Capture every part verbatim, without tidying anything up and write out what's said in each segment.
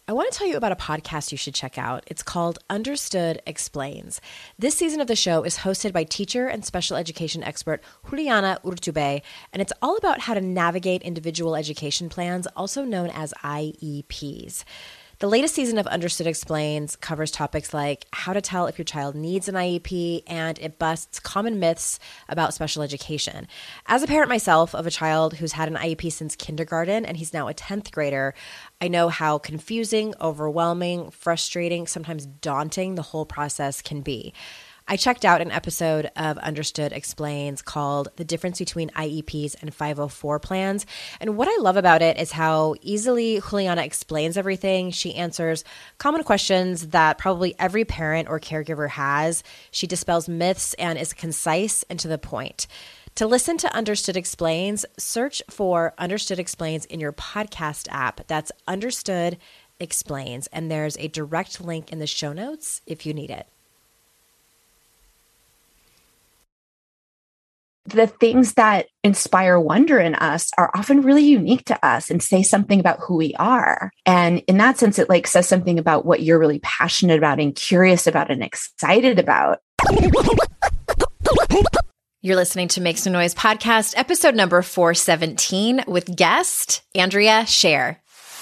I want to tell you about a podcast you should check out. It's called Understood Explains. This season of the show is hosted by teacher and special education expert Juliana Urtubey, and it's all about how to navigate individual education plans, also known as I E Ps. The latest season of Understood Explains covers topics like how to tell if your child needs an I E P, and it busts common myths about special education. As a parent myself of a child who's had an I E P since kindergarten, and he's now a tenth grader, I know how confusing, overwhelming, frustrating, sometimes daunting the whole process can be. I checked out an episode of Understood Explains called The Difference Between I E Ps and five oh four Plans. And what I love about it is how easily Juliana explains everything. She answers common questions that probably every parent or caregiver has. She dispels myths and is concise and to the point. To listen to Understood Explains, search for Understood Explains in your podcast app. That's Understood Explains. And there's a direct link in the show notes if you need it. The things that inspire wonder in us are often really unique to us and say something about who we are. And in that sense, it like says something about what you're really passionate about and curious about and excited about. You're listening to Make Some Noise podcast, episode number four seventeen with guest Andrea Scher.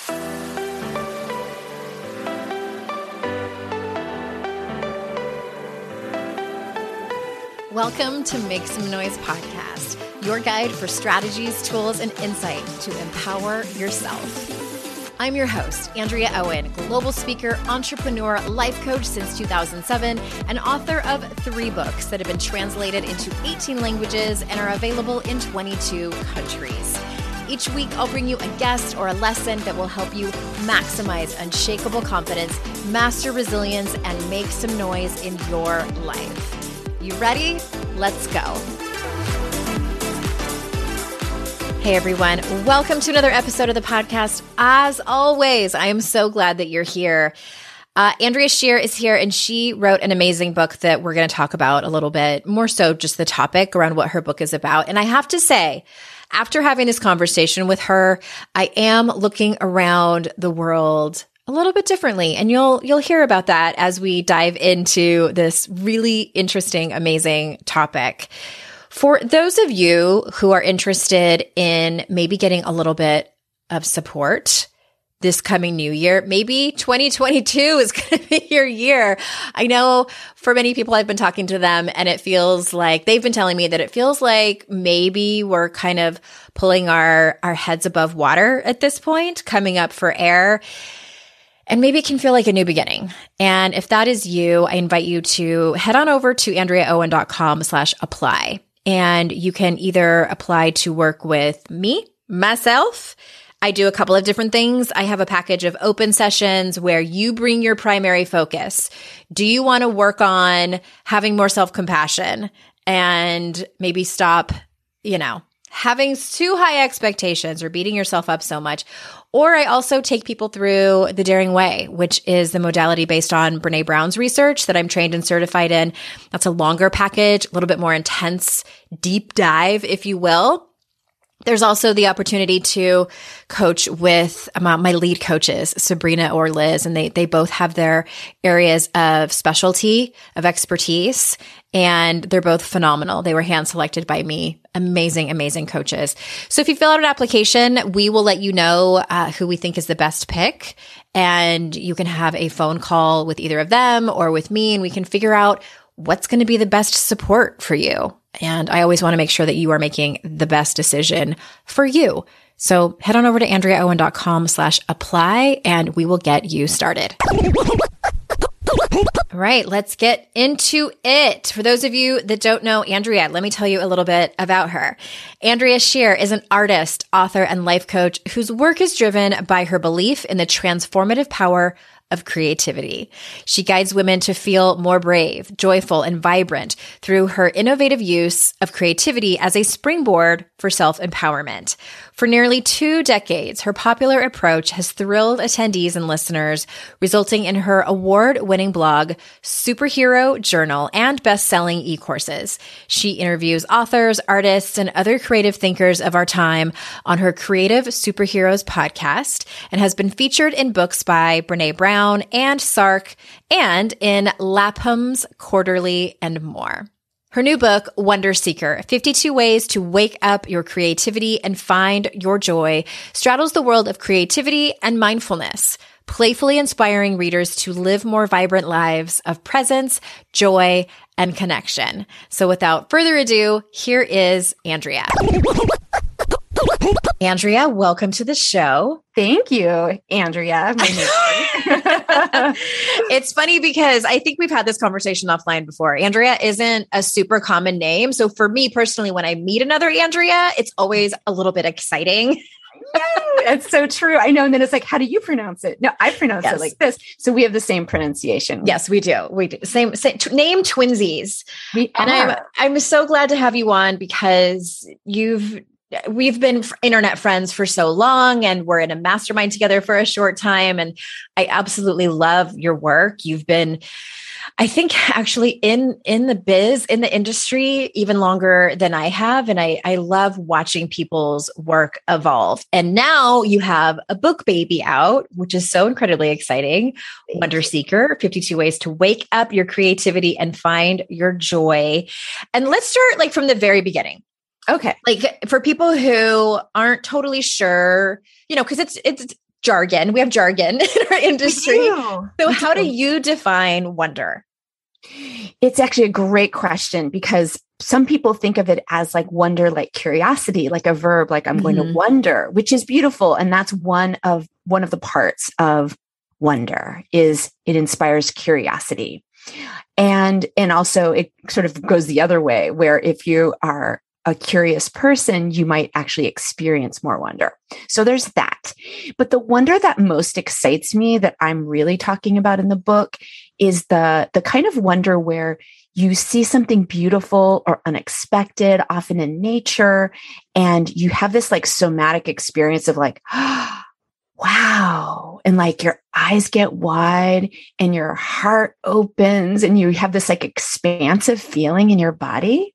Welcome to Make Some Noise podcast, your guide for strategies, tools, and insight to empower yourself. I'm your host, Andrea Owen, global speaker, entrepreneur, life coach since two thousand seven, and author of three books that have been translated into eighteen languages and are available in twenty-two countries. Each week, I'll bring you a guest or a lesson that will help you maximize unshakable confidence, master resilience, and make some noise in your life. You ready? Let's go. Hey everyone, welcome to another episode of the podcast. As always, I am so glad that you're here. Uh, Andrea Scher is here, and she wrote an amazing book that we're going to talk about a little bit, more so just the topic around what her book is about. And I have to say, after having this conversation with her, I am looking around the world a little bit differently. And you'll you'll hear about that as we dive into this really interesting, amazing topic. For those of you who are interested in maybe getting a little bit of support this coming new year, maybe twenty twenty-two is going to be your year. I know for many people, I've been talking to them and it feels like they've been telling me that it feels like maybe we're kind of pulling our, our heads above water at this point, coming up for air. And maybe it can feel like a new beginning. And if that is you, I invite you to head on over to andreaowen.com slash apply. And you can either apply to work with me, myself. I do a couple of different things. I have a package of open sessions where you bring your primary focus. Do you want to work on having more self-compassion and maybe stop, you know, having too high expectations or beating yourself up so much? Or I also take people through the Daring Way, which is the modality based on Brene Brown's research that I'm trained and certified in. That's a longer package, a little bit more intense, deep dive, if you will. There's also the opportunity to coach with um, my lead coaches, Sabrina or Liz, and they they both have their areas of specialty, of expertise, and they're both phenomenal. They were hand-selected by me. Amazing, amazing coaches. So if you fill out an application, we will let you know uh, who we think is the best pick, and you can have a phone call with either of them or with me, and we can figure out what's going to be the best support for you. And I always want to make sure that you are making the best decision for you. So head on over to andreaowen.com slash apply and we will get you started. All right, let's get into it. For those of you that don't know Andrea, let me tell you a little bit about her. Andrea Scher is an artist, author, and life coach whose work is driven by her belief in the transformative power of creativity. She guides women to feel more brave, joyful, and vibrant through her innovative use of creativity as a springboard for self-empowerment. For nearly two decades, her popular approach has thrilled attendees and listeners, resulting in her award-winning blog, superhero journal, and best-selling e-courses. She interviews authors, artists, and other creative thinkers of our time on her Creative Superheroes podcast and has been featured in books by Brené Brown and Sark, and in Lapham's Quarterly and more. Her new book, Wonder Seeker, fifty-two Ways to Wake Up Your Creativity and Find Your Joy, straddles the world of creativity and mindfulness, playfully inspiring readers to live more vibrant lives of presence, joy, and connection. So without further ado, here is Andrea. Andrea, welcome to the show. Thank you, Andrea. My name. It's funny because I think we've had this conversation offline before. Andrea isn't a super common name. So for me personally, when I meet another Andrea, it's always a little bit exciting. It's so true. I know. And then it's like, how do you pronounce it? No, I pronounce yes. it like this. So we have the same pronunciation. Yes, we do. We do. Same, same t- name twinsies. We and are. I'm, I'm so glad to have you on because you've We've been internet friends for so long and we're in a mastermind together for a short time. And I absolutely love your work. You've been, I think, actually in, in the biz, in the industry, even longer than I have. And I, I love watching people's work evolve. And now you have a book baby out, which is so incredibly exciting. Thank Wonder you. Seeker, fifty-two Ways to Wake Up Your Creativity and Find Your Joy. And let's start like from the very beginning. Okay. Like for people who aren't totally sure, you know, because it's it's jargon. We have jargon in our industry. So we how do. do you define wonder? It's actually a great question because some people think of it as like wonder, like curiosity, like a verb, like I'm mm-hmm. going to wonder, which is beautiful. And that's one of one of the parts of wonder is it inspires curiosity. And and also it sort of goes the other way where if you are a curious person, you might actually experience more wonder. So there's that. But the wonder that most excites me that I'm really talking about in the book is the, the kind of wonder where you see something beautiful or unexpected, often in nature, and you have this like somatic experience of like, oh, wow. And like your eyes get wide and your heart opens and you have this like expansive feeling in your body.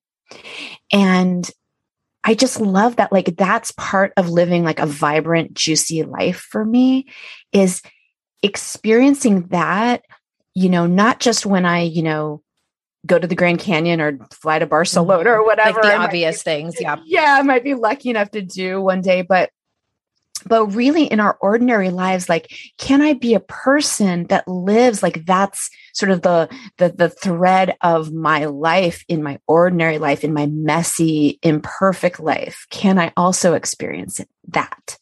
And I just love that, like, that's part of living like a vibrant, juicy life for me is experiencing that, you know, not just when I, you know, go to the Grand Canyon or fly to Barcelona or whatever. Like the obvious be, things. Yeah. Yeah. I might be lucky enough to do one day, but But really in our ordinary lives, like, can I be a person that lives like that's sort of the, the, the thread of my life in my ordinary life, in my messy, imperfect life? Can I also experience it, that?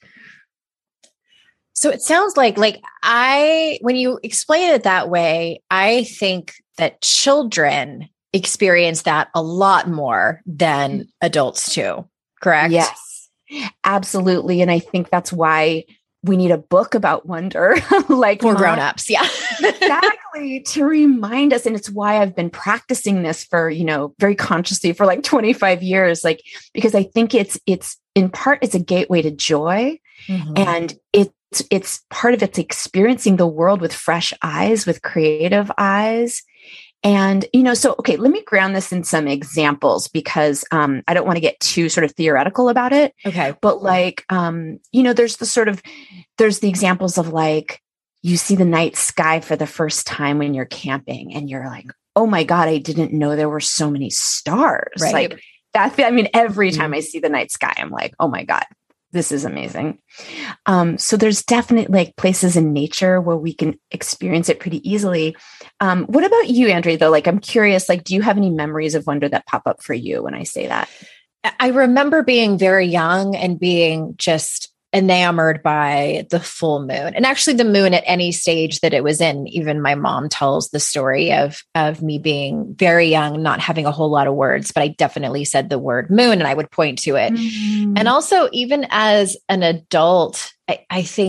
So it sounds like, like I, when you explain it that way, I think that children experience that a lot more than adults too. Correct? Yes. Absolutely. And I think that's why we need a book about wonder, like for grown-ups. Yeah, exactly. To remind us. And it's why I've been practicing this for, you know, very consciously for like twenty-five years, like, because I think it's, it's in part, it's a gateway to joy. Mm-hmm. And it's, it's part of it's experiencing the world with fresh eyes, with creative eyes. And, you know, so, okay, let me ground this in some examples because um, I don't want to get too sort of theoretical about it. Okay. But like, um, you know, there's the sort of, there's the examples of like, you see the night sky for the first time when you're camping and you're like, oh my God, I didn't know there were so many stars. Right. Like that, I mean, every time I see the night sky, I'm like, oh my God, this is amazing. Um, so there's definitely like places in nature where we can experience it pretty easily. Um, what about you, Andrea, though? Like, I'm curious, like, do you have any memories of wonder that pop up for you when I say that? I remember being very young and being just enamored by the full moon, and actually the moon at any stage that it was in. Even my mom tells the story of, of me being very young, not having a whole lot of words, but I definitely said the word moon and I would point to it. Mm. And also even as an adult, I, I think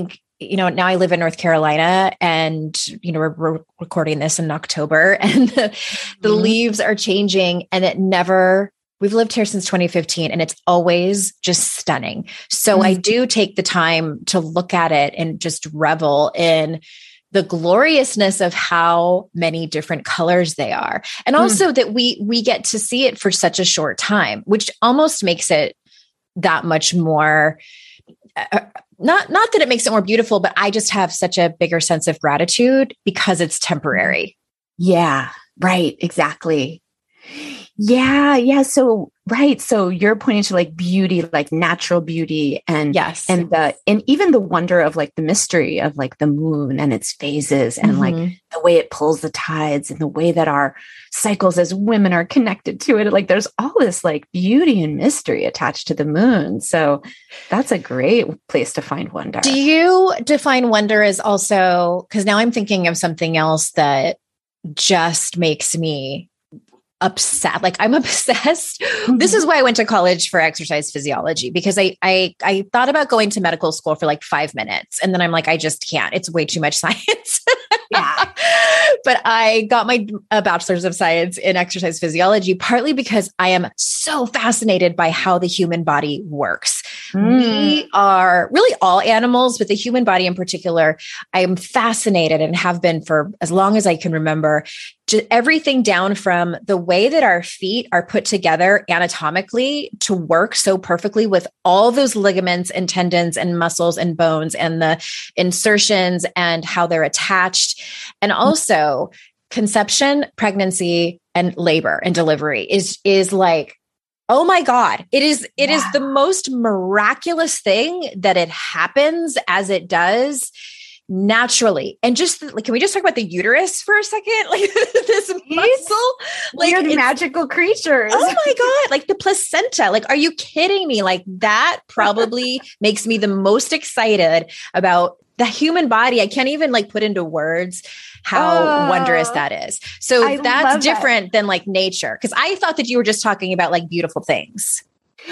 you know, now I live in North Carolina and, you know, we're, we're recording this in October and the, the mm-hmm. leaves are changing and it never, we've lived here since twenty fifteen and it's always just stunning. So mm-hmm. I do take the time to look at it and just revel in the gloriousness of how many different colors they are. And also mm. that we, we get to see it for such a short time, which almost makes it that much more, uh, not, not that it makes it more beautiful, but I just have such a bigger sense of gratitude because it's temporary. Yeah, right. Exactly. Yeah. Yeah. So, right. So you're pointing to like beauty, like natural beauty and, yes. and the, and even the wonder of like the mystery of like the moon and its phases and mm-hmm. like the way it pulls the tides and the way that our cycles as women are connected to it. Like there's all this like beauty and mystery attached to the moon. So that's a great place to find wonder. Do you define wonder as also, because now I'm thinking of something else that just makes me upset. Like I'm obsessed. Mm-hmm. This is why I went to college for exercise physiology because I, I, I thought about going to medical school for like five minutes. And then I'm like, I just can't, it's way too much science. Yeah. But I got my uh, bachelor's of science in exercise physiology, partly because I am so fascinated by how the human body works. Mm. We are really all animals, but the human body in particular, I am fascinated and have been for as long as I can remember. Just everything down from the way that our feet are put together anatomically to work so perfectly with all those ligaments and tendons and muscles and bones and the insertions and how they're attached. And also conception, pregnancy, and labor and delivery is, is like, oh my God, it is, it yeah. is the most miraculous thing that it happens as it does naturally. And just like, can we just talk about the uterus for a second? Like this muscle, like we're magical creatures. Oh my God. Like the placenta, like, are you kidding me? Like that probably makes me the most excited about the human body. I can't even like put into words how oh, wondrous that is. So I that's different that. than like nature. Cause I thought that you were just talking about like beautiful things.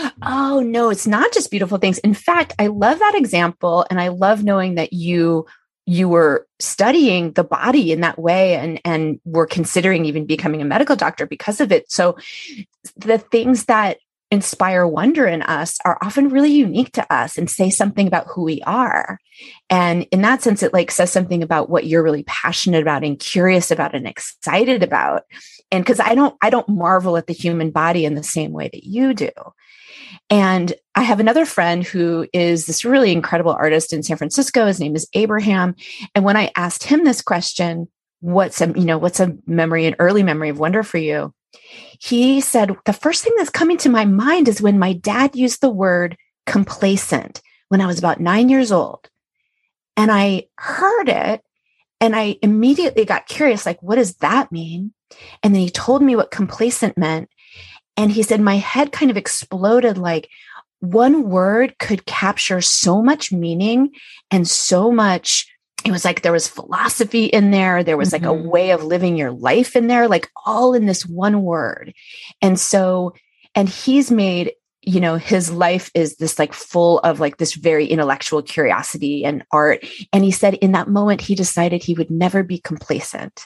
Oh no, it's not just beautiful things. In fact, I love that example. And I love knowing that you you were studying the body in that way and, and were considering even becoming a medical doctor because of it. So the things that inspire wonder in us are often really unique to us and say something about who we are. And in that sense, it like says something about what you're really passionate about and curious about and excited about. And because I don't, I don't marvel at the human body in the same way that you do. And I have another friend who is this really incredible artist in San Francisco. His name is Abraham. And when I asked him this question, what's a, you know, what's a memory, an early memory of wonder for you? He said, the first thing that's coming to my mind is when my dad used the word complacent when I was about nine years old. And I heard it and I immediately got curious, like, what does that mean? And then he told me what complacent meant. And he said, my head kind of exploded, like one word could capture so much meaning and so much. It was like there was philosophy in there. There was mm-hmm. like a way of living your life in there, like all in this one word. And so, and he's made, you know, his life is this like full of like this very intellectual curiosity and art. And he said in that moment, he decided he would never be complacent.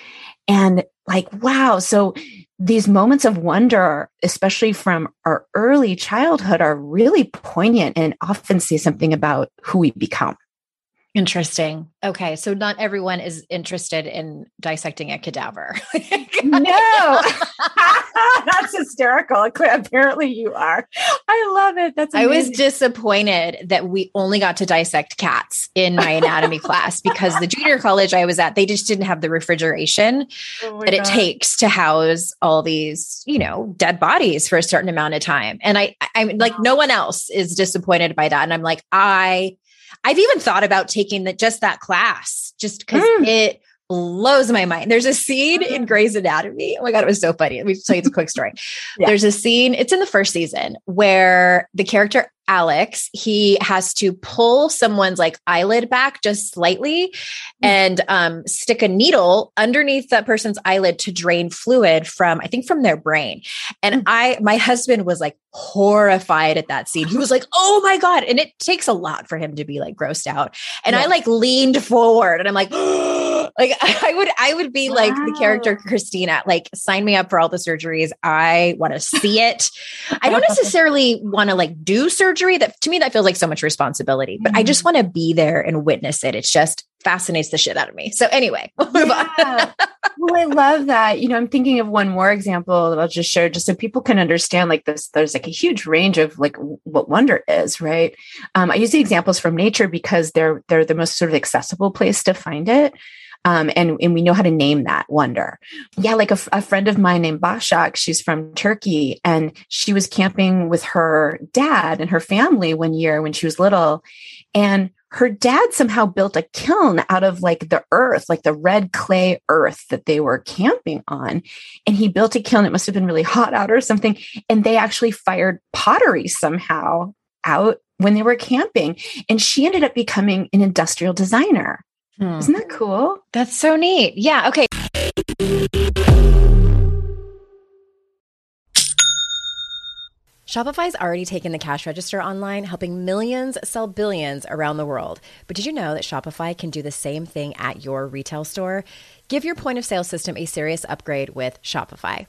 And like, wow. So these moments of wonder, especially from our early childhood, are really poignant and often say something about who we become. Interesting. Okay. So not everyone is interested in dissecting a cadaver. No, that's hysterical. Apparently you are. I love it. That's amazing. I was disappointed that we only got to dissect cats in my anatomy class because the junior college I was at, they just didn't have the refrigeration oh that God. it takes to house all these, you know, dead bodies for a certain amount of time. And I, I'm like, no one else is disappointed by that. And I'm like, I, I've even thought about taking that just that class, just because mm. it blows my mind. There's a scene in Grey's Anatomy. Oh my God, it was so funny. Let me tell you the quick story. Yeah. There's a scene, it's in the first season, where the character Alex, he has to pull someone's like eyelid back just slightly mm-hmm. and um, stick a needle underneath that person's eyelid to drain fluid from, I think from their brain. And mm-hmm. I, my husband was like horrified at that scene. He was like, oh my God. And it takes a lot for him to be like grossed out. And yeah. I like leaned forward and I'm like, like I would, I would be wow. like the character Christina, like sign me up for all the surgeries. I want to see it. I don't necessarily want to like do surgery. That to me, that feels like so much responsibility, but mm-hmm. I just want to be there and witness it. It's just fascinates the shit out of me. So anyway, we'll move yeah. on. Well, I love that. You know, I'm thinking of one more example that I'll just share just so people can understand like this. There's like a huge range of like what wonder is, right? Um, I use the examples from nature because they're, they're the most sort of accessible place to find it. Um, and, and we know how to name that wonder. Yeah. Like a, a friend of mine named Başak, she's from Turkey, and she was camping with her dad and her family one year when she was little. And her dad somehow built a kiln out of like the earth, like the red clay earth that they were camping on. And he built a kiln. It must have been really hot out or something. And they actually fired pottery somehow out when they were camping. And she ended up becoming an industrial designer. Hmm. Isn't that cool? That's so neat. Yeah. Okay. Shopify's already taken the cash register online, helping millions sell billions around the world. But did you know that Shopify can do the same thing at your retail store? Give your point of sale system a serious upgrade with Shopify.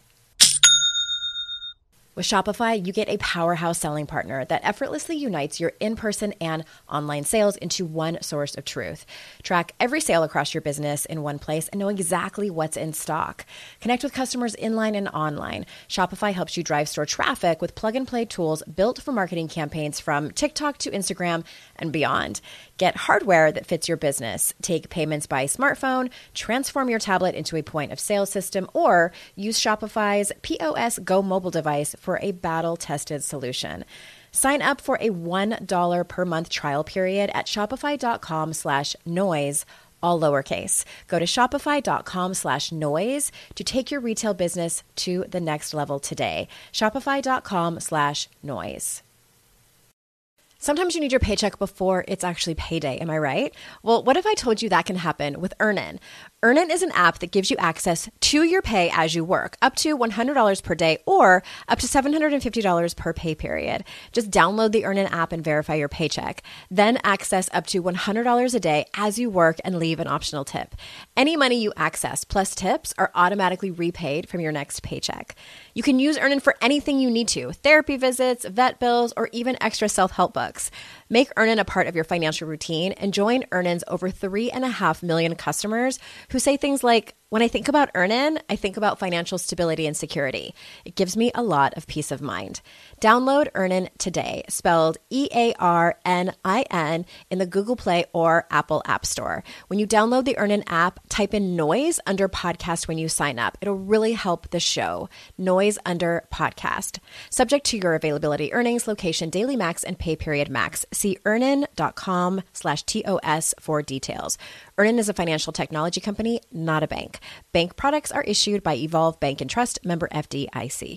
With Shopify, you get a powerhouse selling partner that effortlessly unites your in-person and online sales into one source of truth. Track every sale across your business in one place and know exactly what's in stock. Connect with customers inline and online. Shopify helps you drive store traffic with plug-and-play tools built for marketing campaigns from TikTok to Instagram and beyond. Get hardware that fits your business. Take payments by smartphone, transform your tablet into a point of sale system, or use Shopify's P O S Go mobile device for a battle-tested solution. Sign up for a one dollar per month trial period at shopify.com slash noise, all lowercase. Go to shopify.com slash noise to take your retail business to the next level today. Shopify.com slash noise. Sometimes you need your paycheck before it's actually payday. Am I right? Well, what if I told you that can happen with Earnin? Earnin is an app that gives you access to your pay as you work, up to one hundred dollars per day or up to seven hundred fifty dollars per pay period. Just download the Earnin app and verify your paycheck. Then access up to one hundred dollars a day as you work and leave an optional tip. Any money you access plus tips are automatically repaid from your next paycheck. You can use Earnin for anything you need to, therapy visits, vet bills, or even extra self-help books. Make Earnin a part of your financial routine and join Earnin's over three and a half million customers who say things like, when I think about Earnin, I think about financial stability and security. It gives me a lot of peace of mind. Download Earnin today, spelled E A R N I N, in the Google Play or Apple App Store. When you download the Earnin app, type in Noise under podcast when you sign up. It'll really help the show. Noise under podcast. Subject to your availability, earnings, location, daily max, and pay period max. See earnin.com slash TOS for details. Earnin is a financial technology company, not a bank. Bank products are issued by Evolve Bank and Trust, member F D I C.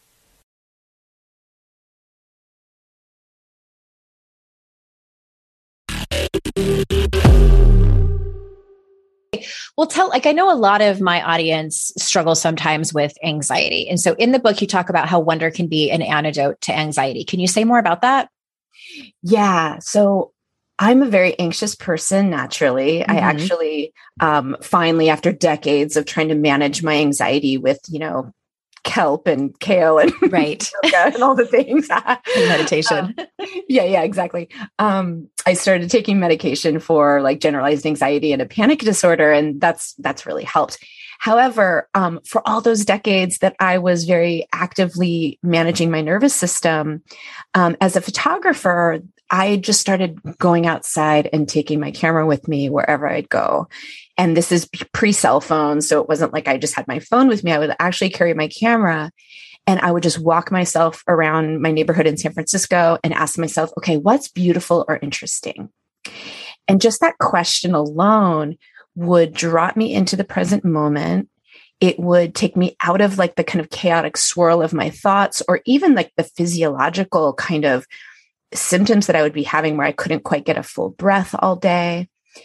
Well, tell, like, I know a lot of my audience struggles sometimes with anxiety. And so in the book, you talk about how wonder can be an antidote to anxiety. Can you say more about that? Yeah. So I'm a very anxious person naturally. Mm-hmm. I actually um, finally, after decades of trying to manage my anxiety with, you know, kelp and kale and right yoga and all the things. Meditation. Um, yeah, yeah, exactly. Um, I started taking medication for like generalized anxiety and a panic disorder, and that's that's really helped. However, um, for all those decades that I was very actively managing my nervous system, um, as a photographer, I just started going outside and taking my camera with me wherever I'd go. And this is pre-cell phone. So it wasn't like I just had my phone with me. I would actually carry my camera and I would just walk myself around my neighborhood in San Francisco and ask myself, okay, what's beautiful or interesting? And just that question alone would drop me into the present moment. It would take me out of like the kind of chaotic swirl of my thoughts, or even like the physiological kind of symptoms that I would be having where I couldn't quite get a full breath all day.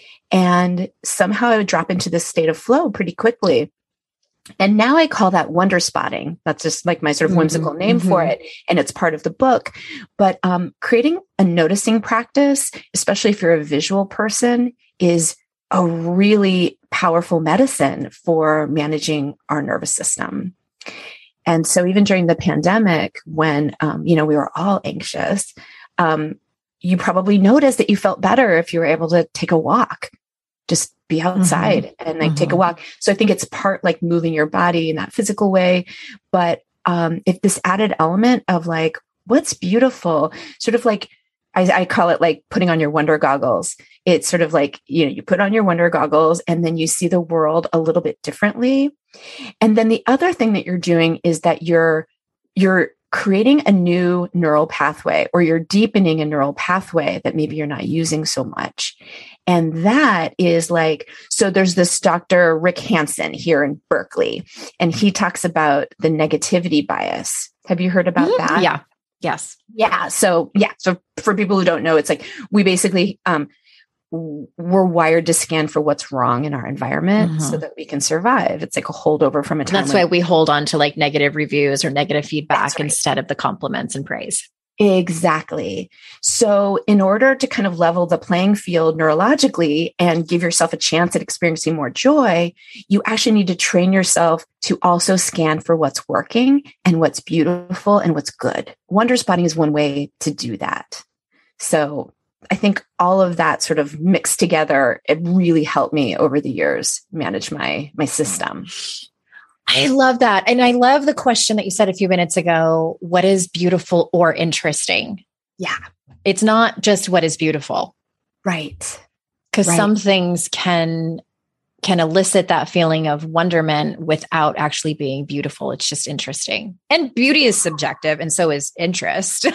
And somehow I would drop into this state of flow pretty quickly. And now I call that wonder spotting. That's just like my sort of whimsical mm-hmm. name mm-hmm. for it. And it's part of the book. But um, creating a noticing practice, especially if you're a visual person, is a really powerful medicine for managing our nervous system. And so even during the pandemic, when, um, you know, we were all anxious, um, you probably noticed that you felt better if you were able to take a walk, just be outside mm-hmm. and like mm-hmm. take a walk. So I think it's part like moving your body in that physical way. But um, if this added element of like, what's beautiful, sort of like, I, I call it like putting on your wonder goggles. It's sort of like, you know, you put on your wonder goggles and then you see the world a little bit differently. And then the other thing that you're doing is that you're, you're creating a new neural pathway, or you're deepening a neural pathway that maybe you're not using so much. And that is like, so there's this Doctor Rick Hansen here in Berkeley, and he talks about the negativity bias. Have you heard about mm-hmm. that? Yeah. Yes. Yeah. So yeah. So for people who don't know, it's like we basically, um, we're wired to scan for what's wrong in our environment mm-hmm. so that we can survive. It's like a holdover from a time. That's why we hold on to like negative reviews or negative feedback right. instead of the compliments and praise. Exactly. So in order to kind of level the playing field neurologically and give yourself a chance at experiencing more joy, you actually need to train yourself to also scan for what's working and what's beautiful and what's good. Wonder spotting is one way to do that. So I think all of that sort of mixed together, it really helped me over the years manage my, my system. I love that. And I love the question that you said a few minutes ago. What is beautiful or interesting? Yeah. It's not just what is beautiful. Right. Because right. some things can, can elicit that feeling of wonderment without actually being beautiful. It's just interesting. And beauty is subjective, and so is interest.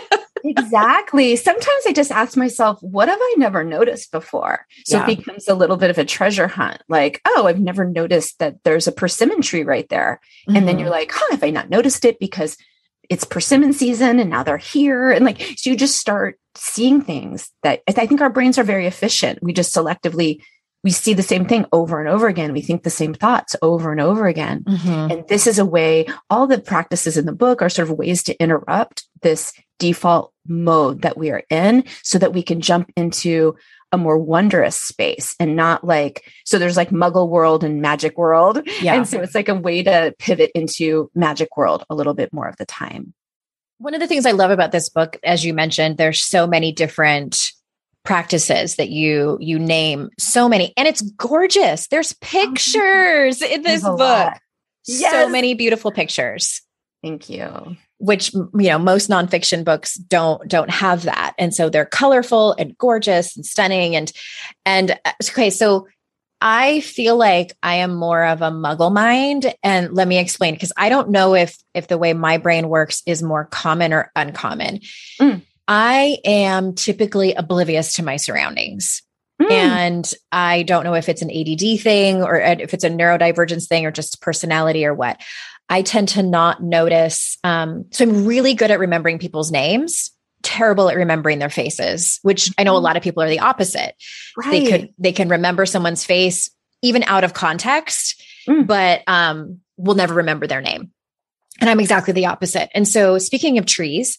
Exactly. Sometimes I just ask myself, what have I never noticed before? So yeah. it becomes a little bit of a treasure hunt. Like, oh, I've never noticed that there's a persimmon tree right there. Mm-hmm. And then you're like, huh, have I not noticed it because it's persimmon season and now they're here? And like, so you just start seeing things that I think our brains are very efficient. We just selectively, we see the same thing over and over again. We think the same thoughts over and over again. Mm-hmm. And this is a way, all the practices in the book are sort of ways to interrupt this default mode that we are in so that we can jump into a more wondrous space and not like, so there's like Muggle world and magic world. Yeah. And so it's like a way to pivot into magic world a little bit more of the time. One of the things I love about this book, as you mentioned, there's so many different practices that you, you name, so many, and it's gorgeous. There's pictures in this book. Lot. Yes. So many beautiful pictures. Thank you. Which, you know, most nonfiction books don't, don't have that. And so they're colorful and gorgeous and stunning. And, and okay, so I feel like I am more of a Muggle mind. And let me explain, because I don't know if, if the way my brain works is more common or uncommon. Mm. I am typically oblivious to my surroundings. Mm. And I don't know if it's an A D D thing or if it's a neurodivergence thing or just personality or what. I tend to not notice. Um, so I'm really good at remembering people's names, terrible at remembering their faces, which I know a lot of people are the opposite. Right. They could, they can remember someone's face even out of context, mm. but um, will never remember their name. And I'm exactly the opposite. And so speaking of trees,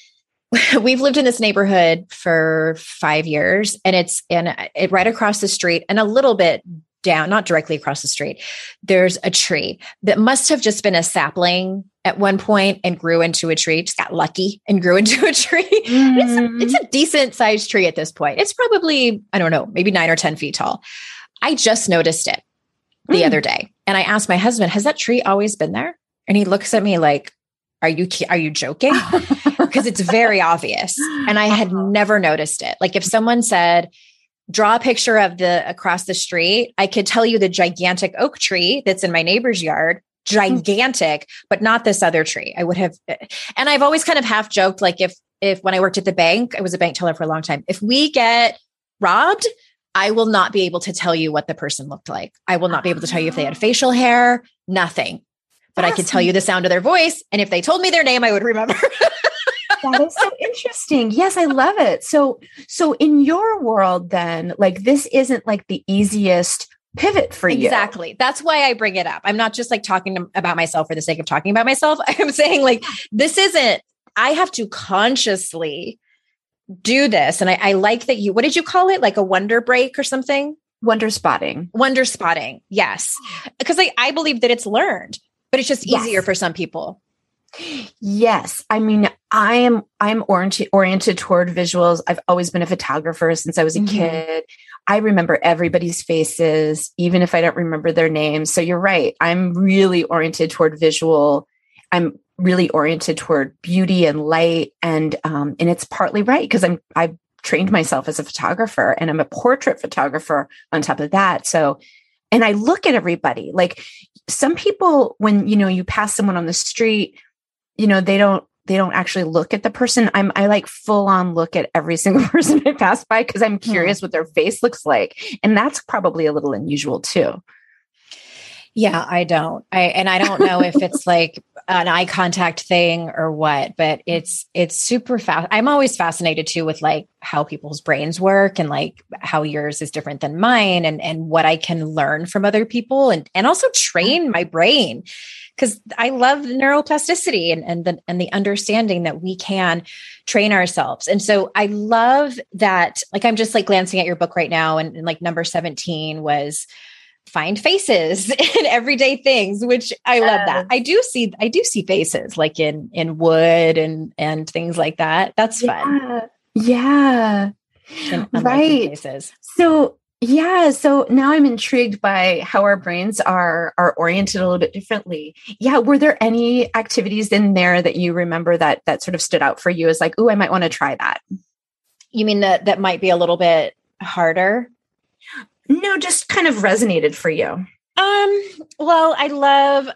we've lived in this neighborhood for five years and it's in it right across the street and a little bit down, not directly across the street, there's a tree that must have just been a sapling at one point and grew into a tree, just got lucky and grew into a tree. Mm. It's, a, it's a decent sized tree at this point. It's probably, I don't know, maybe nine or ten feet tall. I just noticed it the mm. other day. And I asked my husband, has that tree always been there? And he looks at me like, are you, are you joking? Because it's very obvious. And I had never noticed it. Like if someone said, draw a picture of the across the street, I could tell you the gigantic oak tree that's in my neighbor's yard, gigantic, but not this other tree. I would have, and I've always kind of half joked, like if, if when I worked at the bank, I was a bank teller for a long time, if we get robbed, I will not be able to tell you what the person looked like. I will not be able to tell you if they had facial hair, nothing. But I could tell you the sound of their voice. And if they told me their name, I would remember. That is so interesting. Yes, I love it. So, so in your world, then, like, this isn't like the easiest pivot for you. Exactly. That's why I bring it up. I'm not just like talking to, about myself for the sake of talking about myself. I'm saying like, this isn't, I have to consciously do this. And I, I like that you, what did you call it? Like a wonder break or something? Wonder spotting. Wonder spotting. Yes. Because I, I believe that it's learned, but it's just easier Yes. for some people. Yes. I mean, I am, I'm oriented, oriented toward visuals. I've always been a photographer since I was a Mhm. kid. I remember everybody's faces, even if I don't remember their names. So you're right. I'm really oriented toward visual. I'm really oriented toward beauty and light. And, um, and it's partly right because I'm, I've trained myself as a photographer and I'm a portrait photographer on top of that. So, and I look at everybody like some people, when, you know, you pass someone on the street, you know, they don't, they don't actually look at the person. I'm, I like full on look at every single person I pass by because I'm curious hmm. what their face looks like. And that's probably a little unusual too. Yeah, I don't. I, and I don't know if it's like an eye contact thing or what, but it's, it's super fast. I'm always fascinated too with like how people's brains work and like how yours is different than mine and, and what I can learn from other people and, and also train my brain. Cause I love neuroplasticity and, and the, and the understanding that we can train ourselves. And so I love that, like, I'm just like glancing at your book right now. And, and like number seventeen was find faces in everyday things, which I love yes. that. I do see, I do see faces like in, in wood and, and things like that. That's yeah. fun. Yeah. In right. Faces. So yeah. So now I'm intrigued by how our brains are, are oriented a little bit differently. Yeah. Were there any activities in there that you remember that, that sort of stood out for you as like, oh, I might want to try that? You mean that that might be a little bit harder? No, just kind of resonated for you. Um, well, I love,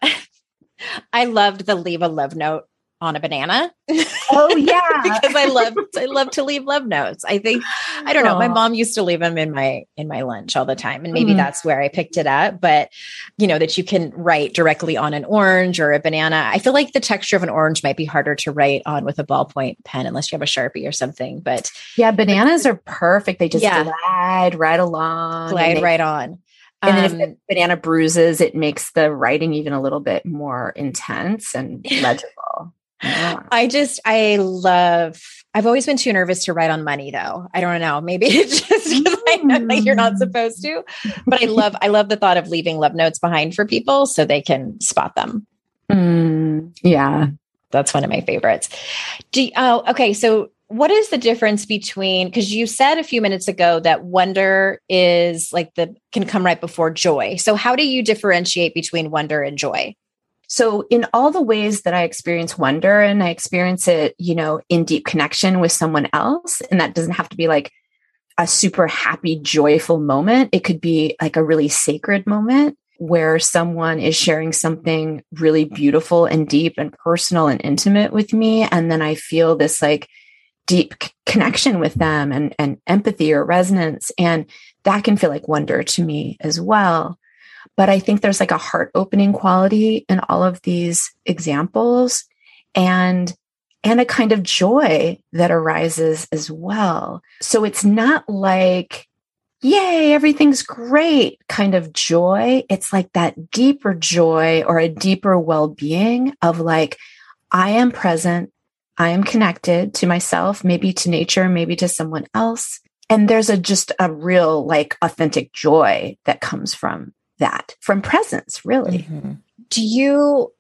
I loved the leave a love note on a banana. Oh yeah. Because I love, I love to leave love notes. I think, I don't know. Aww. My mom used to leave them in my, in my lunch all the time. And maybe mm-hmm. that's where I picked it up, but you know, that you can write directly on an orange or a banana. I feel like the texture of an orange might be harder to write on with a ballpoint pen, unless you have a Sharpie or something, but yeah, bananas but, are perfect. They just yeah. glide right along. Glide they, right on. And then if the banana bruises, it makes the writing even a little bit more intense and legible. Yeah. I just, I love, I've always been too nervous to write on money though. I don't know. Maybe it's just because I know that you're not supposed to, but I love, I love the thought of leaving love notes behind for people so they can spot them. Mm, yeah. That's one of my favorites. Do you, oh, okay. So what is the difference between, because you said a few minutes ago that wonder is like the, can come right before joy. So how do you differentiate between wonder and joy? So in all the ways that I experience wonder and I experience it, you know, in deep connection with someone else, and that doesn't have to be like a super happy, joyful moment. It could be like a really sacred moment where someone is sharing something really beautiful and deep and personal and intimate with me. And then I feel this like deep c- connection with them and, and empathy or resonance. And that can feel like wonder to me as well. But I think there's like a heart opening quality in all of these examples and, and a kind of joy that arises as well. So it's not like, yay, everything's great kind of joy. It's like that deeper joy or a deeper well-being of like, I am present. I am connected to myself, maybe to nature, maybe to someone else. And there's a just a real like authentic joy that comes from that, from presence, really. Mm-hmm. Do you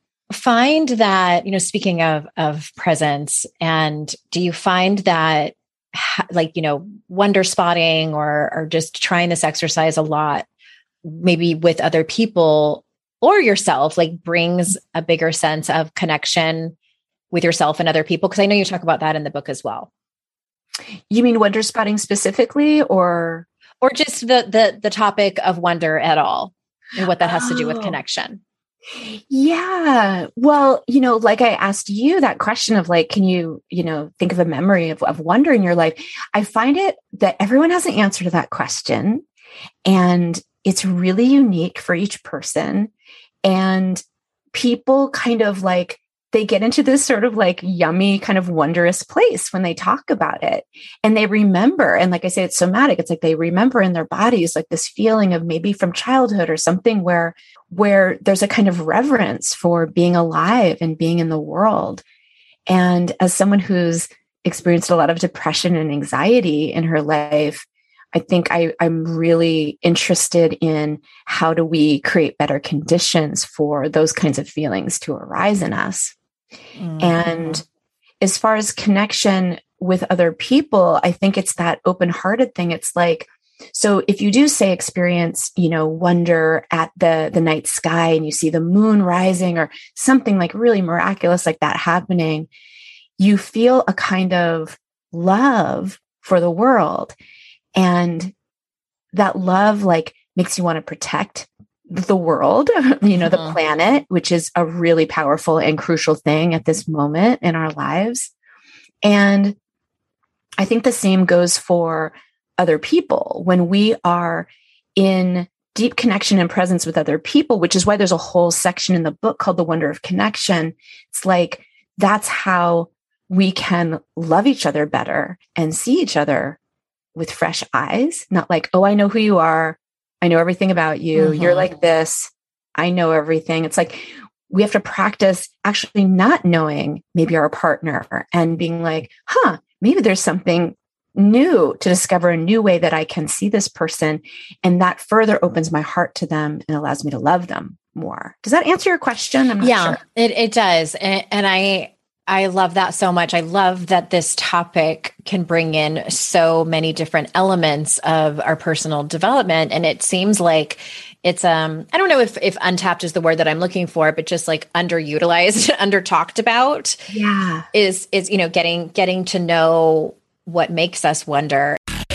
find that, you know, speaking of, of presence, and do you find that like, you know, wonder spotting or, or just trying this exercise a lot, maybe with other people or yourself, like brings a bigger sense of connection with yourself and other people? Because I know you talk about that in the book as well. You mean wonder spotting specifically, or? Or just the the the topic of wonder at all and what that has oh. to do with connection. Yeah. Well, you know, like I asked you that question of like, can you, you know, think of a memory of, of wonder in your life? I find it that everyone has an answer to that question. And it's really unique for each person. And people kind of like, they get into this sort of like yummy, kind of wondrous place when they talk about it. And they remember, and like I say, it's somatic. It's like they remember in their bodies, like this feeling of maybe from childhood or something where, where there's a kind of reverence for being alive and being in the world. And as someone who's experienced a lot of depression and anxiety in her life, I think I, I'm really interested in how do we create better conditions for those kinds of feelings to arise in us. Mm-hmm. And as far as connection with other people, I think it's that open-hearted thing. It's like, so if you do say experience, you know, wonder at the, the night sky and you see the moon rising or something like really miraculous like that happening, you feel a kind of love for the world. And that love like makes you want to protect the world, you know, mm-hmm. the planet, which is a really powerful and crucial thing at this moment in our lives. And I think the same goes for other people. When we are in deep connection and presence with other people, which is why there's a whole section in the book called The Wonder of Connection. It's like, that's how we can love each other better and see each other with fresh eyes, not like, oh, I know who you are. I know everything about you. Mm-hmm. You're like this. I know everything. It's like, we have to practice actually not knowing maybe our partner and being like, huh, maybe there's something new to discover, a new way that I can see this person. And that further opens my heart to them and allows me to love them more. Does that answer your question? I'm not yeah, sure. it, it does. And, and I, I love that so much. I love that this topic can bring in so many different elements of our personal development. And it seems like it's, um, I don't know if, if untapped is the word that I'm looking for, but just like underutilized, under talked about. Yeah. Is, is, you know, getting, getting to know what makes us wonder.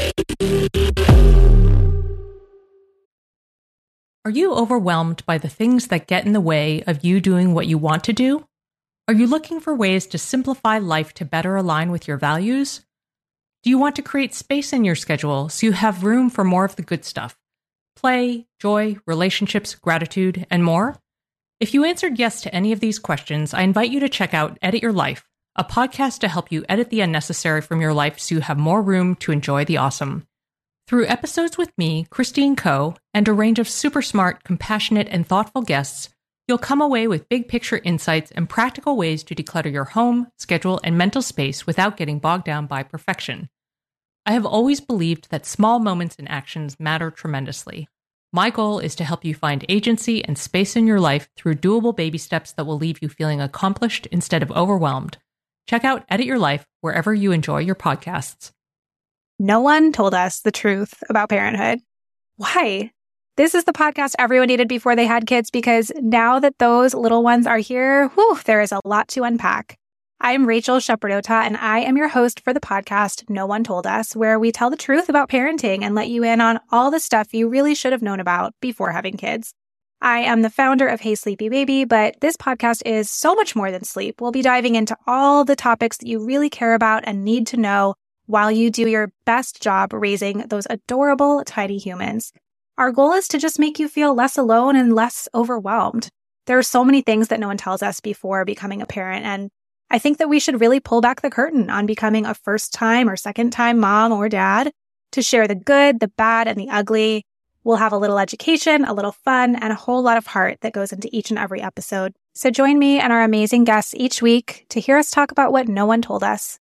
Are you overwhelmed by the things that get in the way of you doing what you want to do? Are you looking for ways to simplify life to better align with your values? Do you want to create space in your schedule so you have room for more of the good stuff? Play, joy, relationships, gratitude, and more? If you answered yes to any of these questions, I invite you to check out Edit Your Life, a podcast to help you edit the unnecessary from your life so you have more room to enjoy the awesome. Through episodes with me, Christine Coe, and a range of super smart, compassionate, and thoughtful guests, you'll come away with big picture insights and practical ways to declutter your home, schedule, and mental space without getting bogged down by perfection. I have always believed that small moments and actions matter tremendously. My goal is to help you find agency and space in your life through doable baby steps that will leave you feeling accomplished instead of overwhelmed. Check out Edit Your Life wherever you enjoy your podcasts. No one told us the truth about parenthood. Why? This is the podcast everyone needed before they had kids, because now that those little ones are here, whew, there is a lot to unpack. I'm Rachel Shepardota, and I am your host for the podcast No One Told Us, where we tell the truth about parenting and let you in on all the stuff you really should have known about before having kids. I am the founder of Hey Sleepy Baby, but this podcast is so much more than sleep. We'll be diving into all the topics that you really care about and need to know while you do your best job raising those adorable, tiny humans. Our goal is to just make you feel less alone and less overwhelmed. There are so many things that no one tells us before becoming a parent, and I think that we should really pull back the curtain on becoming a first-time or second-time mom or dad to share the good, the bad, and the ugly. We'll have a little education, a little fun, and a whole lot of heart that goes into each and every episode. So join me and our amazing guests each week to hear us talk about what no one told us.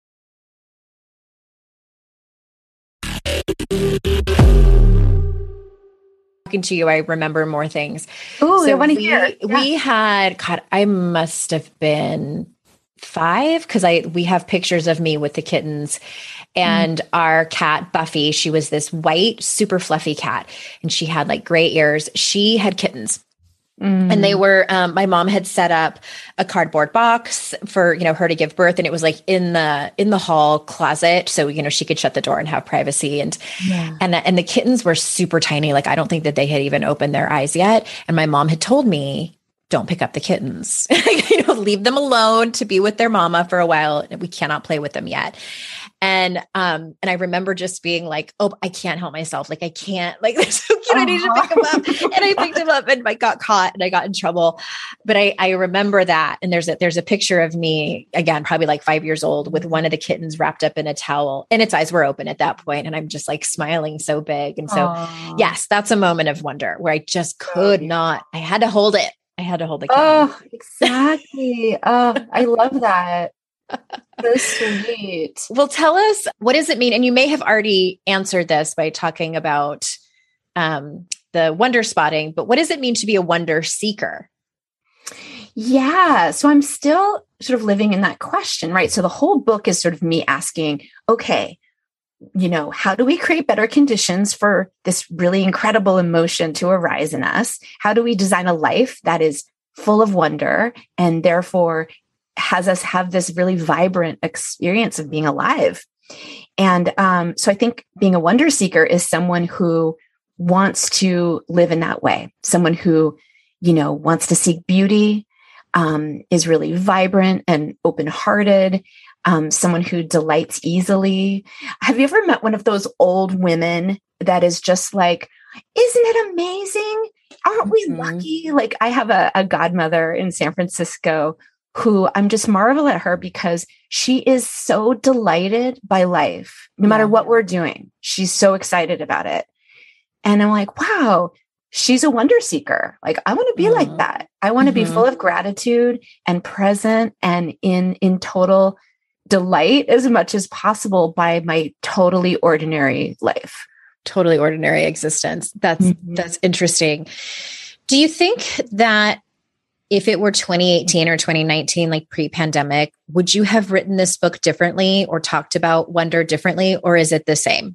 Talking to you, I remember more things. Oh, so I want to we, hear. Yeah. We had, God, I must have been five because I we have pictures of me with the kittens and mm. our cat Buffy. She was this white, super fluffy cat, and she had like gray ears. She had kittens. Mm. And they were, um, my mom had set up a cardboard box for, you know, her to give birth. And it was like in the, in the hall closet. So, you know, she could shut the door and have privacy. And, yeah. and, and the kittens were super tiny. Like, I don't think that they had even opened their eyes yet. And my mom had told me don't pick up the kittens, you know, leave them alone to be with their mama for a while. We cannot play with them yet. And, um, and I remember just being like, oh, I can't help myself. Like, I can't, like, they're so cute. I need to pick them up. And I picked them up and I got caught and I got in trouble. But I, I remember that. And there's a, there's a picture of me, again, probably like five years old, with one of the kittens wrapped up in a towel and its eyes were open at that point. And I'm just like smiling so big. And so, Aww. Yes, that's a moment of wonder where I just could not, I had to hold it. I had to hold the kitten. Oh, exactly. Oh, I love that. So sweet. Well, tell us, what does it mean? And you may have already answered this by talking about um, the wonder spotting, but what does it mean to be a wonder seeker? Yeah. So I'm still sort of living in that question, right? So the whole book is sort of me asking, okay, you know, how do we create better conditions for this really incredible emotion to arise in us? How do we design a life that is full of wonder and therefore has us have this really vibrant experience of being alive? And um, so I think being a wonder seeker is someone who wants to live in that way. Someone who, you know, wants to seek beauty, um, is really vibrant and open-hearted, um, someone who delights easily. Have you ever met one of those old women that is just like, isn't it amazing? Aren't we mm-hmm. lucky? Like, I have a, a godmother in San Francisco who I'm just marvel at her because she is so delighted by life, no matter what we're doing. She's so excited about it. And I'm like, wow, she's a wonder seeker. Like, I want to be mm-hmm. like that. I want to mm-hmm. be full of gratitude and present and in, in total delight as much as possible by my totally ordinary life. Totally ordinary existence. That's, mm-hmm. that's interesting. Do you think that if it were twenty eighteen or twenty nineteen, like pre-pandemic, would you have written this book differently or talked about wonder differently, or is it the same?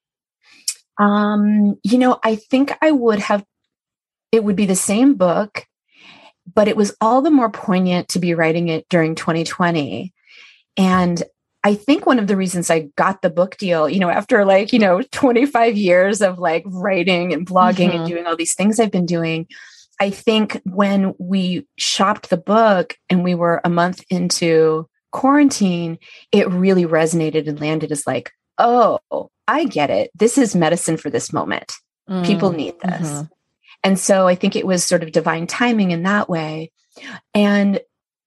Um, you know, I think I would have, it would be the same book, but it was all the more poignant to be writing it during twenty twenty. And I think one of the reasons I got the book deal, you know, after like, you know, twenty-five years of like writing and blogging mm-hmm. and doing all these things I've been doing, I think when we shopped the book and we were a month into quarantine, it really resonated and landed as like, oh, I get it. This is medicine for this moment. Mm, People need this. Mm-hmm. And so I think it was sort of divine timing in that way. And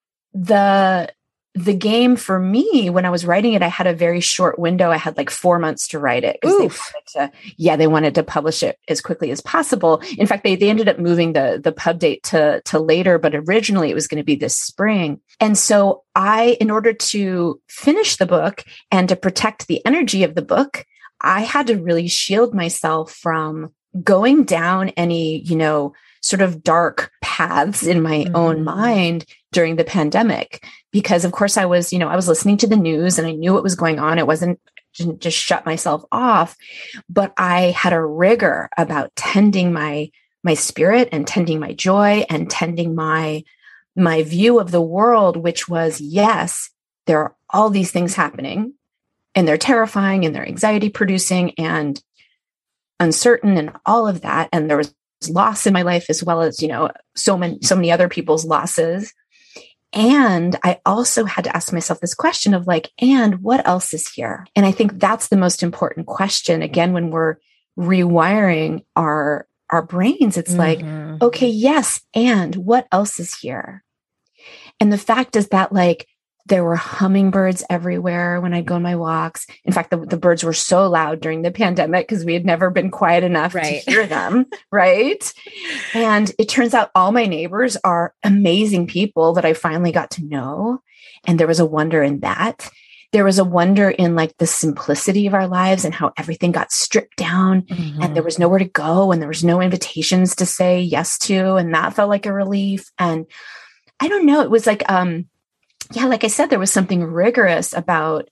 the the game for me, when I was writing it, I had a very short window. I had like four months to write it because they wanted to, yeah, they wanted to publish it as quickly as possible. In fact, they they ended up moving the the pub date to to later, but originally it was going to be this spring. And so I, in order to finish the book and to protect the energy of the book, I had to really shield myself from going down any, you know, sort of dark paths in my mm-hmm. own mind during the pandemic. Because of course I was, you know, I was listening to the news and I knew what was going on. It wasn't didn't just shut myself off, but I had a rigor about tending my, my spirit and tending my joy and tending my, my view of the world, which was, yes, there are all these things happening and they're terrifying and they're anxiety producing and uncertain and all of that. And there was loss in my life as well as, you know, so many, so many other people's losses. And I also had to ask myself this question of like, and what else is here? And I think that's the most important question. Again, when we're rewiring our, our brains, it's mm-hmm. like, okay, yes. And what else is here? And the fact is that like, there were hummingbirds everywhere when I'd go on my walks. In fact, the, the birds were so loud during the pandemic because we had never been quiet enough right. to hear them. Right. And it turns out all my neighbors are amazing people that I finally got to know. And there was a wonder in that. There was a wonder in like the simplicity of our lives and how everything got stripped down mm-hmm. and there was nowhere to go and there was no invitations to say yes to. And that felt like a relief. And I don't know, it was like, um, yeah, like I said, there was something rigorous about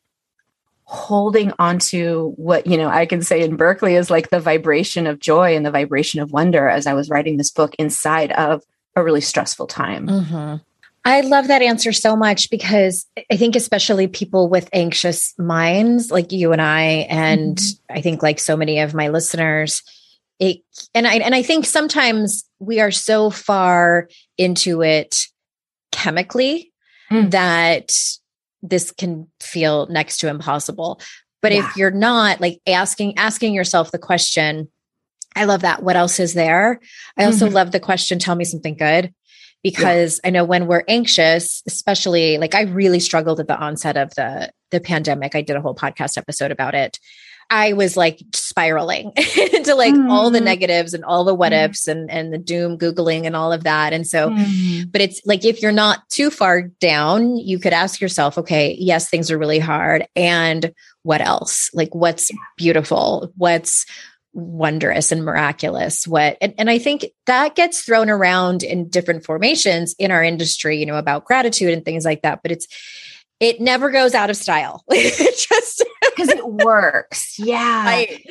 holding onto what, you know, I can say in Berkeley is like the vibration of joy and the vibration of wonder as I was writing this book inside of a really stressful time. Mm-hmm. I love that answer so much because I think especially people with anxious minds like you and I, and mm-hmm. I think like so many of my listeners, it, and I, and I think sometimes we are so far into it chemically mm. that this can feel next to impossible. But yeah. if you're not like asking, asking yourself the question, I love that. What else is there? I also mm-hmm. love the question, tell me something good. Because yeah. I know when we're anxious, especially like I really struggled at the onset of the, the pandemic. I did a whole podcast episode about it. I was like spiraling into like mm. all the negatives and all the what mm. ifs and, and the doom Googling and all of that. And so, mm. but it's like, if you're not too far down, you could ask yourself, okay, yes, things are really hard. And what else? Like what's beautiful? What's wondrous and miraculous? What, and, and I think that gets thrown around in different formations in our industry, you know, about gratitude and things like that, but it's, it never goes out of style. It just because it works. Yeah. Right.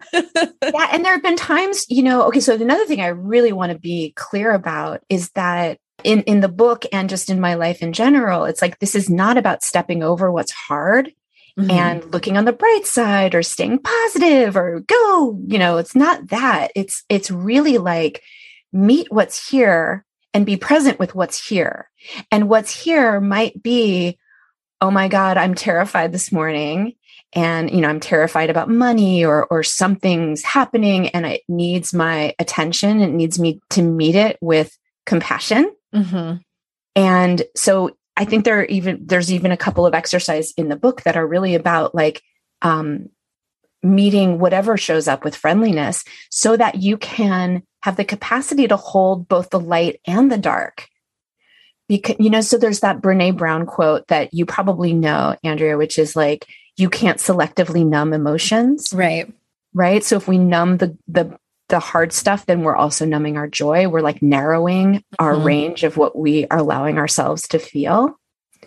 Yeah. And there have been times, you know, okay. So another thing I really want to be clear about is that in, in the book and just in my life in general, it's like, this is not about stepping over what's hard mm-hmm. and looking on the bright side or staying positive or go, you know, it's not that. It's, it's really like meet what's here and be present with what's here. And what's here might be, oh my God, I'm terrified this morning. And, you know, I'm terrified about money or, or something's happening and it needs my attention. It needs me to meet it with compassion. Mm-hmm. And so I think there are even, there's even a couple of exercises in the book that are really about like, um, meeting whatever shows up with friendliness so that you can have the capacity to hold both the light and the dark. Because, you know, so there's that Brene Brown quote that you probably know, Andrea, which is like, you can't selectively numb emotions. Right. Right. So if we numb the, the, the hard stuff, then we're also numbing our joy. We're like narrowing mm-hmm. our range of what we are allowing ourselves to feel.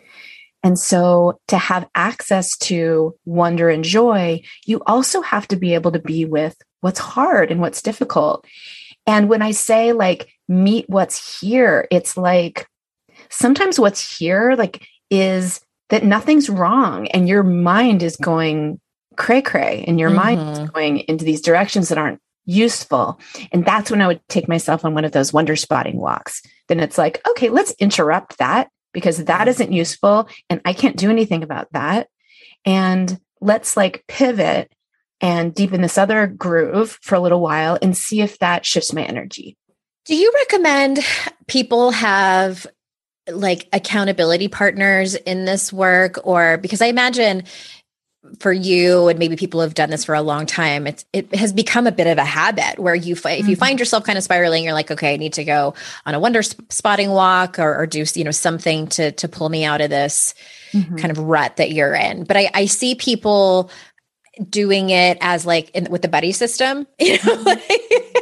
And so to have access to wonder and joy, you also have to be able to be with what's hard and what's difficult. And when I say like, meet what's here, it's like, sometimes what's here like is that nothing's wrong and your mind is going cray cray and your mm-hmm. mind is going into these directions that aren't useful. And that's when I would take myself on one of those wonder spotting walks. Then it's like, okay, let's interrupt that because that isn't useful and I can't do anything about that. And let's like pivot and deepen this other groove for a little while and see if that shifts my energy. Do you recommend people have like accountability partners in this work? Or because I imagine for you and maybe people have done this for a long time, it's, it has become a bit of a habit where you, mm-hmm. if you find yourself kind of spiraling, you're like, okay, I need to go on a wonder spotting walk or, or do, you know, something to, to pull me out of this mm-hmm. kind of rut that you're in. But I, I see people doing it as like in, with the buddy system, you know, like,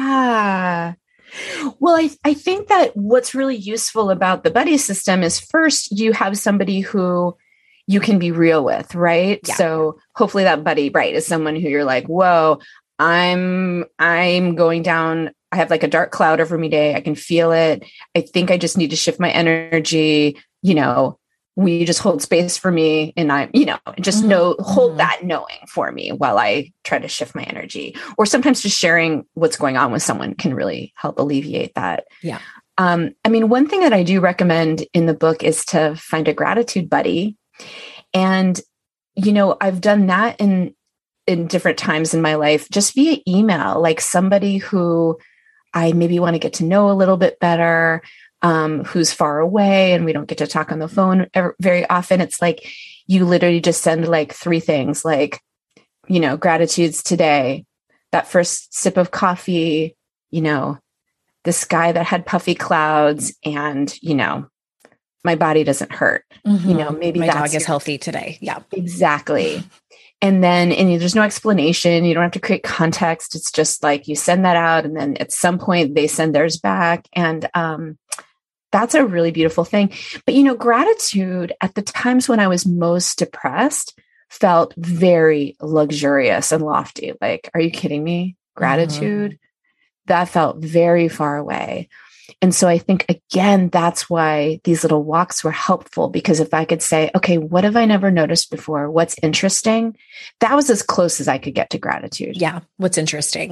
yeah. Well, I, I think that what's really useful about the buddy system is first, you have somebody who you can be real with, right? Yeah. So hopefully that buddy, right, is someone who you're like, whoa, I'm, I'm going down. I have like a dark cloud over me day. I can feel it. I think I just need to shift my energy. You know, will you just hold space for me? And I, you know, just mm-hmm. know, hold mm-hmm. that knowing for me while I try to shift my energy. Or sometimes just sharing what's going on with someone can really help alleviate that. Yeah. Um, I mean, one thing that I do recommend in the book is to find a gratitude buddy. And, you know, I've done that in, in different times in my life, just via email, like somebody who I maybe want to get to know a little bit better, um, who's far away and we don't get to talk on the phone ever, very often. It's like, you literally just send like three things, like, you know, gratitudes today, that first sip of coffee, you know, the sky that had puffy clouds and, you know, my body doesn't hurt, mm-hmm. you know, maybe my that's dog is your, healthy today. Yeah, exactly. And then, and there's no explanation. You don't have to create context. It's just like you send that out and then at some point they send theirs back. And, um, that's a really beautiful thing. But, you know, gratitude at the times when I was most depressed felt very luxurious and lofty. Like, are you kidding me? Gratitude? Mm-hmm. That felt very far away. And so I think, again, that's why these little walks were helpful, because if I could say, okay, what have I never noticed before? What's interesting? That was as close as I could get to gratitude. Yeah. What's interesting?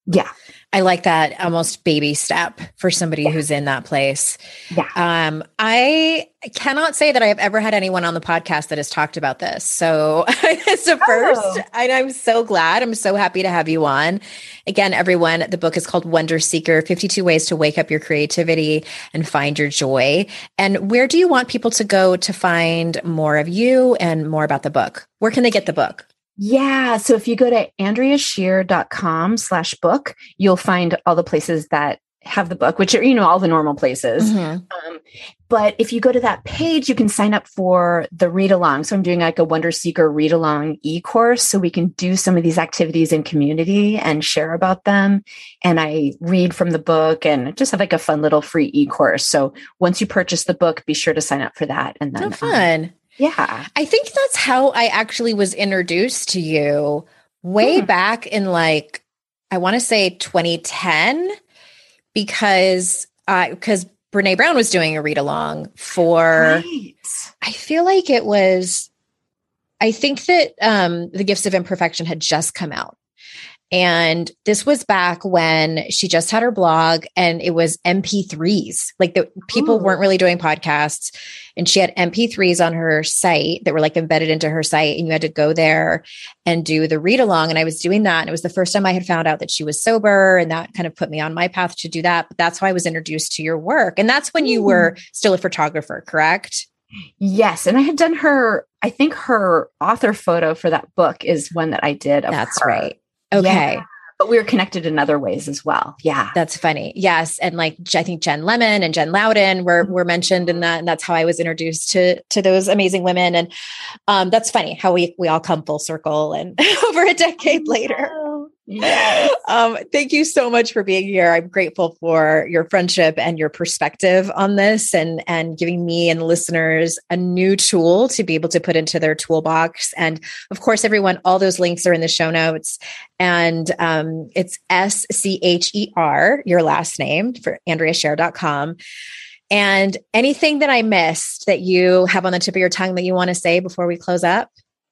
Yeah. I like that almost baby step for somebody yeah. who's in that place. Yeah. Um, I cannot say that I have ever had anyone on the podcast that has talked about this. So it's a first, oh. and I'm so glad. I'm so happy to have you on. Again, everyone, the book is called Wonder Seeker, fifty-two Ways to Wake Up Your Creativity and Find Your Joy. And where do you want people to go to find more of you and more about the book? Where can they get the book? Yeah. So if you go to andreashear.com slash book, you'll find all the places that have the book, which are, you know, all the normal places. Mm-hmm. Um, but if you go to that page, you can sign up for the read along. So I'm doing like a Wonder Seeker read along e-course. So we can do some of these activities in community and share about them. And I read from the book and just have like a fun little free e-course. So once you purchase the book, be sure to sign up for that. And then so fun. Um, Yeah. I think that's how I actually was introduced to you way hmm. back in like, I want to say twenty ten, because uh, because Brene Brown was doing a read along for, right. I feel like it was, I think that um, The Gifts of Imperfection had just come out. And this was back when she just had her blog and it was M P threes. Like the people Ooh. weren't really doing podcasts, and she had M P threes on her site that were like embedded into her site, and you had to go there and do the read along. And I was doing that. And it was the first time I had found out that she was sober, and that kind of put me on my path to do that. But that's how I was introduced to your work. And that's when you Ooh. were still a photographer, correct? Yes. And I had done her, I think her author photo for that book is one that I did. Of that's her. right. Okay. Yeah, but we were connected in other ways as well. Yeah. That's funny. Yes. And like, I think Jen Lemon and Jen Loudon were, were mentioned in that. And that's how I was introduced to, to those amazing women. And um, that's funny how we, we all come full circle and over a decade later. Yes. Um, thank you so much for being here. I'm grateful for your friendship and your perspective on this, and, and giving me and listeners a new tool to be able to put into their toolbox. And of course, everyone, all those links are in the show notes, and um, it's S C H E R, your last name, for andrea shear dot com. And anything that I missed that you have on the tip of your tongue that you want to say before we close up?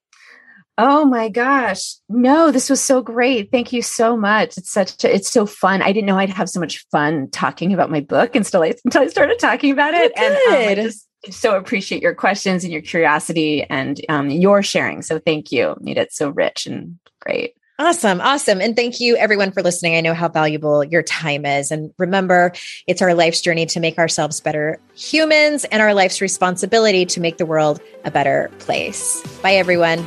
Oh my gosh. No, this was so great. Thank you so much. It's such a, it's so fun. I didn't know I'd have so much fun talking about my book until I, until I started talking about it. Oh, and um, I just so appreciate your questions and your curiosity and um, your sharing. So thank you. Made it so rich and great. Awesome. Awesome. And thank you everyone for listening. I know how valuable your time is. And remember, it's our life's journey to make ourselves better humans, and our life's responsibility to make the world a better place. Bye, everyone.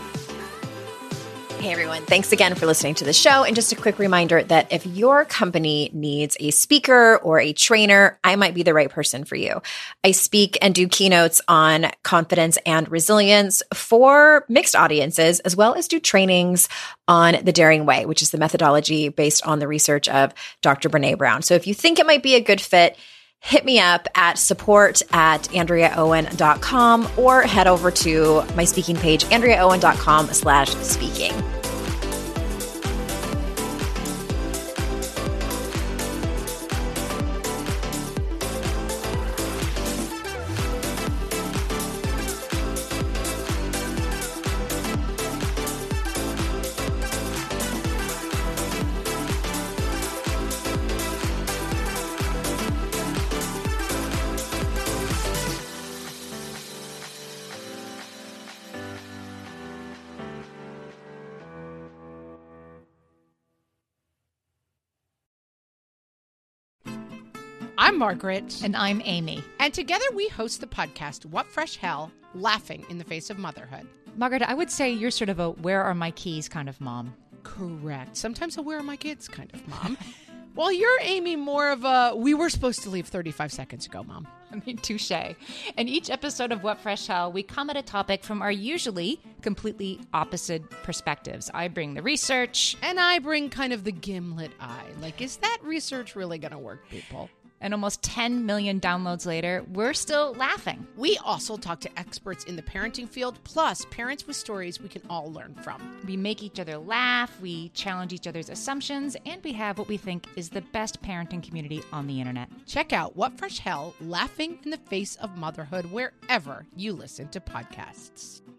Hey everyone, thanks again for listening to the show. And just a quick reminder that if your company needs a speaker or a trainer, I might be the right person for you. I speak and do keynotes on confidence and resilience for mixed audiences, as well as do trainings on the Daring Way, which is the methodology based on the research of Doctor Brene Brown. So if you think it might be a good fit, hit me up at support at andrea owen dot com or head over to my speaking page, andrea owen dot com slash speaking. I'm Margaret. And I'm Amy. And together we host the podcast, What Fresh Hell? Laughing in the Face of Motherhood. Margaret, I would say you're sort of a where are my keys kind of mom. Correct. Sometimes a where are my kids kind of mom. Well, you're, Amy, more of a we were supposed to leave thirty-five seconds ago, mom. I mean, touche. In each episode of What Fresh Hell, we come at a topic from our usually completely opposite perspectives. I bring the research. And I bring kind of the gimlet eye. Like, is that research really going to work, people? And almost ten million downloads later, we're still laughing. We also talk to experts in the parenting field, plus parents with stories we can all learn from. We make each other laugh, we challenge each other's assumptions, and we have what we think is the best parenting community on the internet. Check out What Fresh Hell? Laughing in the Face of Motherhood wherever you listen to podcasts.